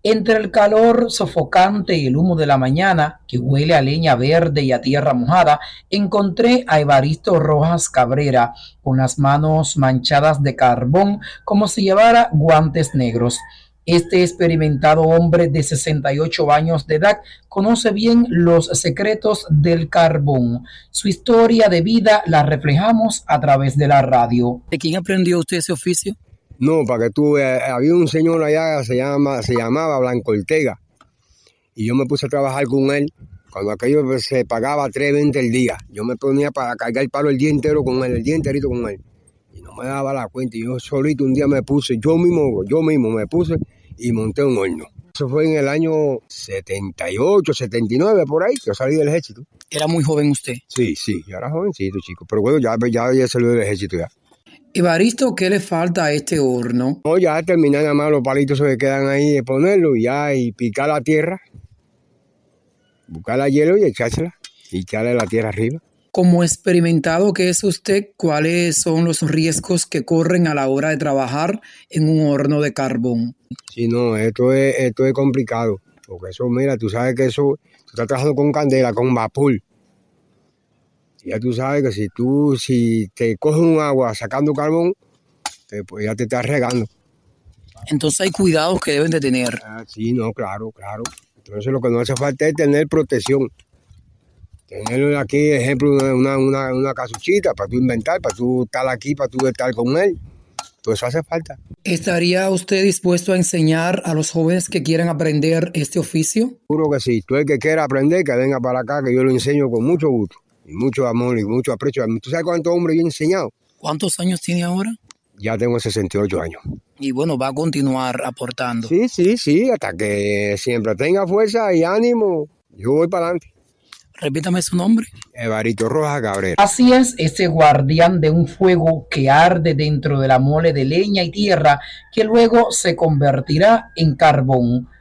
Entre el calor sofocante y el humo de la mañana, que huele a leña verde y a tierra mojada, encontré a Evaristo Rojas Cabrera con las manos manchadas de carbón como si llevara guantes negros. Este experimentado hombre de 68 años de edad conoce bien los secretos del carbón. Su historia de vida la reflejamos a través de la radio. ¿De quién aprendió usted ese oficio? No, para que tú había un señor allá que se llamaba Blanco Ortega, y yo me puse a trabajar con él. Cuando aquello se pagaba 3.20 el día, yo me ponía para cargar el palo el día entero con él, el día enterito con él. Y no me daba la cuenta, y yo solito un día me puse, yo mismo me puse y monté un horno. Eso fue en el año 78, 79, por ahí, yo salí del ejército. ¿Era muy joven usted? Sí, yo era jovencito, chico, pero bueno, ya salí del ejército ya. Evaristo, ¿qué le falta a este horno? No, ya terminar nada más los palitos que quedan ahí de ponerlo y picar la tierra, buscar la hielo y echársela y echarle la tierra arriba. Como experimentado que es usted, ¿cuáles son los riesgos que corren a la hora de trabajar en un horno de carbón? Sí, no, esto es complicado, porque eso, mira, tú sabes que tú estás trabajando con candela, con vapor. Ya tú sabes que si te coges un agua sacando carbón, pues ya te estás regando. Entonces hay cuidados que deben de tener. Sí, no, claro. Entonces lo que no hace falta es tener protección. Tener aquí, ejemplo, una casuchita para tú inventar, para tú estar aquí, para tú estar con él. Todo eso hace falta. ¿Estaría usted dispuesto a enseñar a los jóvenes que quieran aprender este oficio? Seguro que sí. Tú el que quiera aprender, que venga para acá, que yo lo enseño con mucho gusto. Y mucho amor y mucho aprecio. ¿Tú sabes cuántos hombres yo he enseñado? ¿Cuántos años tiene ahora? Ya tengo 68 años. Y bueno, va a continuar aportando. Sí, hasta que siempre tenga fuerza y ánimo, yo voy para adelante. Repítame su nombre. Evaristo Rojas Cabrera. Así es, ese guardián de un fuego que arde dentro de la mole de leña y tierra, que luego se convertirá en carbón.